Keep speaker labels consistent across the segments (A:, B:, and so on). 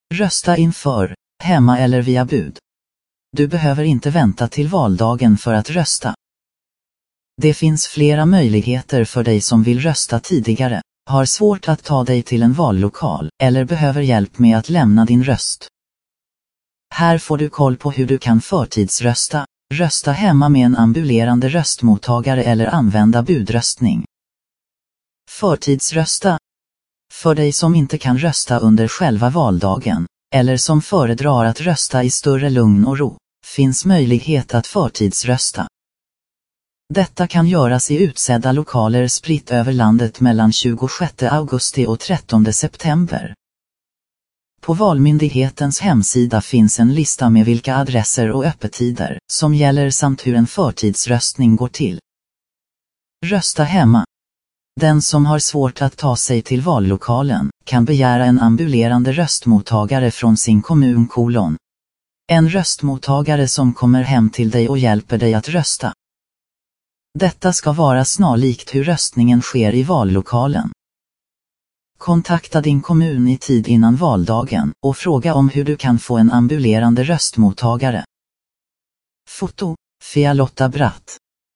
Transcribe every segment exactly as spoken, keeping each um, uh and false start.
A: Rösta inför, hemma eller via bud. Du behöver inte vänta till valdagen för att rösta. Det finns flera möjligheter för dig som vill rösta tidigare, har svårt att ta dig till en vallokal eller behöver hjälp med att lämna din röst. Här får du koll på hur du kan förtidsrösta, rösta hemma med en ambulerande röstmottagare eller använda budröstning. Förtidsrösta. För dig som inte kan rösta under själva valdagen, eller som föredrar att rösta i större lugn och ro, finns möjlighet att förtidsrösta. Detta kan göras i utsedda lokaler spritt över landet mellan tjugosjätte augusti och trettonde september. På Valmyndighetens hemsida finns en lista med vilka adresser och öppettider som gäller samt hur en förtidsröstning går till. Rösta hemma. Den som har svårt att ta sig till vallokalen kan begära en ambulerande röstmottagare från sin kommun kolon. En röstmottagare som kommer hem till dig och hjälper dig att rösta. Detta ska vara snarlikt hur röstningen sker i vallokalen. Kontakta din kommun i tid innan valdagen och fråga om hur du kan få en ambulerande röstmottagare. Foto, via Lotta Bratt.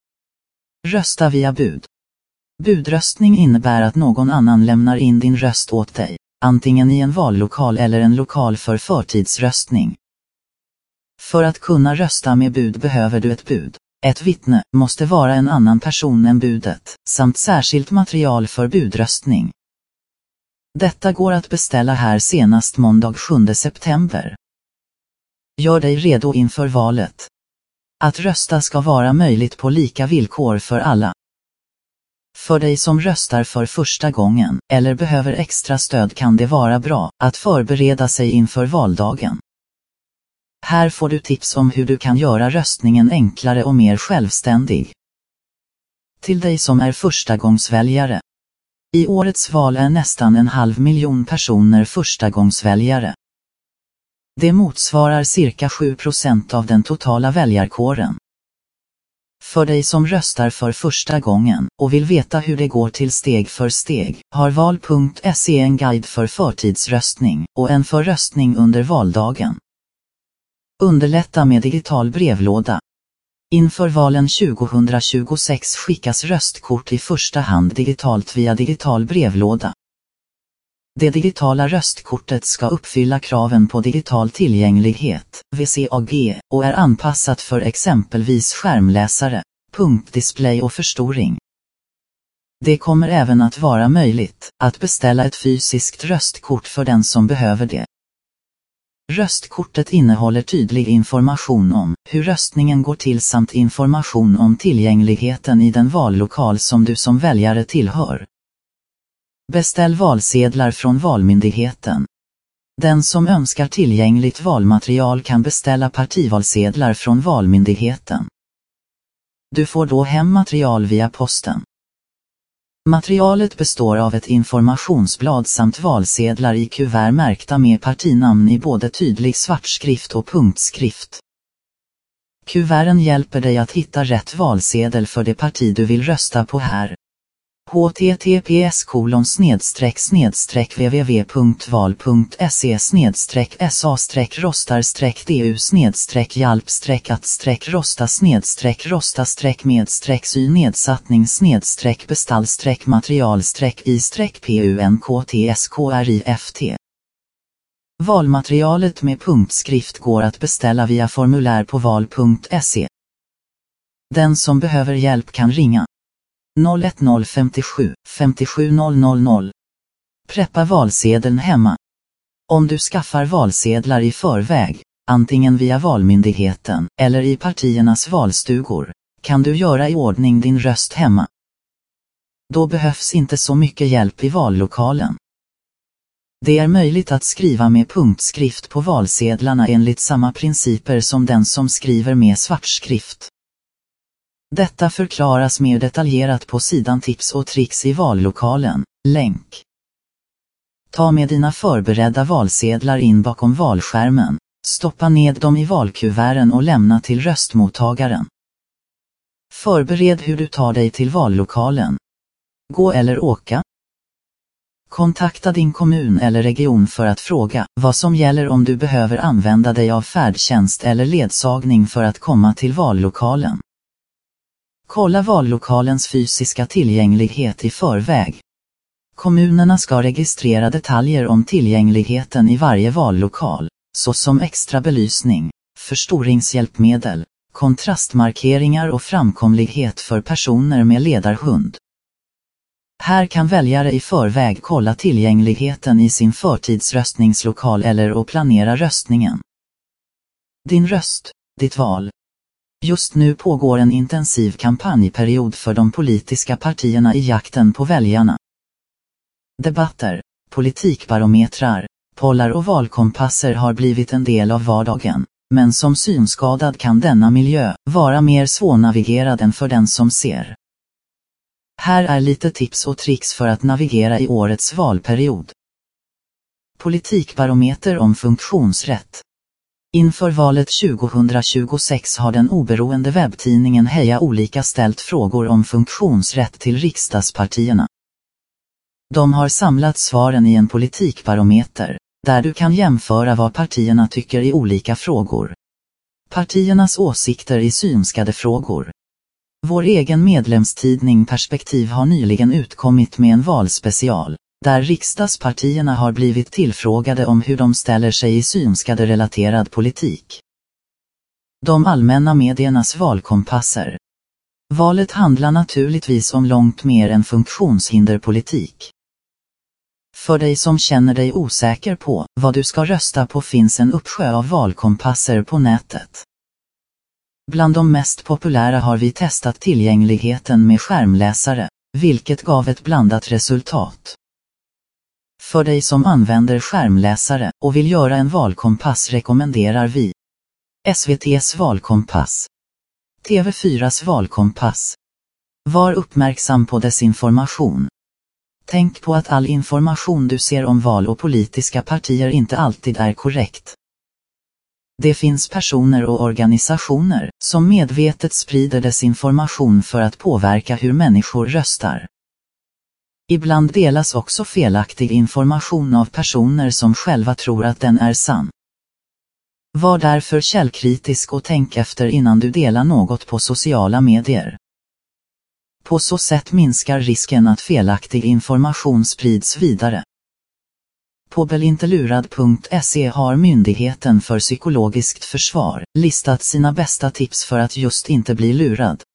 A: Rösta via bud. Budröstning innebär att någon annan lämnar in din röst åt dig, antingen i en vallokal eller en lokal för förtidsröstning. För att kunna rösta med bud behöver du ett bud. Ett vittne måste vara en annan person än budet, samt särskilt material för budröstning. Detta går att beställa här senast måndag sjunde september. Gör dig redo inför valet. Att rösta ska vara möjligt på lika villkor för alla. För dig som röstar för första gången eller behöver extra stöd kan det vara bra att förbereda sig inför valdagen. Här får du tips om hur du kan göra röstningen enklare och mer självständig. Till dig som är förstagångsväljare. I årets val är nästan en halv miljon personer förstagångsväljare. Det motsvarar cirka sju procent av den totala väljarkåren. För dig som röstar för första gången och vill veta hur det går till steg för steg, har val punkt se en guide för förtidsröstning och en för röstning under valdagen. Underlätta med digital brevlåda. Inför valen tjugohundratjugosex skickas röstkort i första hand digitalt via digital brevlåda. Det digitala röstkortet ska uppfylla kraven på digital tillgänglighet, V C A G, och är anpassat för exempelvis skärmläsare, punktdisplay och förstoring. Det kommer även att vara möjligt att beställa ett fysiskt röstkort för den som behöver det. Röstkortet innehåller tydlig information om hur röstningen går till samt information om tillgängligheten i den vallokal som du som väljare tillhör. Beställ valsedlar från Valmyndigheten. Den som önskar tillgängligt valmaterial kan beställa partivalsedlar från Valmyndigheten. Du får då hem material via posten. Materialet består av ett informationsblad samt valsedlar i kuvert märkta med partinamn i både tydlig svartskrift och punktskrift. Kuverten hjälper dig att hitta rätt valsedel för det parti du vill rösta på här. h t t p s kolon snedstreck snedstreck w w w punkt val punkt se snedstreck s a streck rostar streck d u snedstreck hjälp streck att streck rosta snedstreck rosta streck med streck sy nedsattning snedstreck bestall streck material streck i streck punktskrift. Valmaterialet med punktskrift går att beställa via formulär på val punkt se. Den som behöver hjälp kan ringa noll ett noll fem sju fem sju noll noll noll. Preppa valsedeln hemma. Om du skaffar valsedlar i förväg, antingen via Valmyndigheten eller i partiernas valstugor, kan du göra i ordning din röst hemma. Då behövs inte så mycket hjälp i vallokalen. Det är möjligt att skriva med punktskrift på valsedlarna enligt samma principer som den som skriver med svartskrift. Detta förklaras mer detaljerat på sidan Tips och tricks i vallokalen, länk. Ta med dina förberedda valsedlar in bakom valskärmen, stoppa ned dem i valkuverten och lämna till röstmottagaren. Förbered hur du tar dig till vallokalen. Gå eller åka. Kontakta din kommun eller region för att fråga vad som gäller om du behöver använda dig av färdtjänst eller ledsagning för att komma till vallokalen. Kolla vallokalens fysiska tillgänglighet i förväg. Kommunerna ska registrera detaljer om tillgängligheten i varje vallokal, såsom extra belysning, förstoringshjälpmedel, kontrastmarkeringar och framkomlighet för personer med ledarhund. Här kan väljare i förväg kolla tillgängligheten i sin förtidsröstningslokal eller och planera röstningen. Din röst, ditt val. Just nu pågår en intensiv kampanjperiod för de politiska partierna i jakten på väljarna. Debatter, politikbarometrar, pollar och valkompasser har blivit en del av vardagen, men som synskadad kan denna miljö vara mer svårnavigerad än för den som ser. Här är lite tips och tricks för att navigera i årets valperiod. Politikbarometer om funktionsrätt. Inför valet tjugohundratjugosex har den oberoende webbtidningen Heja Olika ställt frågor om funktionsrätt till riksdagspartierna. De har samlat svaren i en politikbarometer, där du kan jämföra vad partierna tycker i olika frågor. Partiernas åsikter i synskade frågor. Vår egen medlemstidning Perspektiv har nyligen utkommit med en valspecial, där riksdagspartierna har blivit tillfrågade om hur de ställer sig i synskade-relaterad politik. De allmänna mediernas valkompasser. Valet handlar naturligtvis om långt mer än funktionshinderpolitik. För dig som känner dig osäker på vad du ska rösta på finns en uppsjö av valkompasser på nätet. Bland de mest populära har vi testat tillgängligheten med skärmläsare, vilket gav ett blandat resultat. För dig som använder skärmläsare och vill göra en valkompass rekommenderar vi S V T:s valkompass, T V fyras valkompass. Var uppmärksam på desinformation. Tänk på att all information du ser om val och politiska partier inte alltid är korrekt. Det finns personer och organisationer som medvetet sprider desinformation för att påverka hur människor röstar. Ibland delas också felaktig information av personer som själva tror att den är sann. Var därför källkritisk och tänk efter innan du delar något på sociala medier. På så sätt minskar risken att felaktig information sprids vidare. På belintelurad punkt se har Myndigheten för psykologiskt försvar listat sina bästa tips för att just inte bli lurad.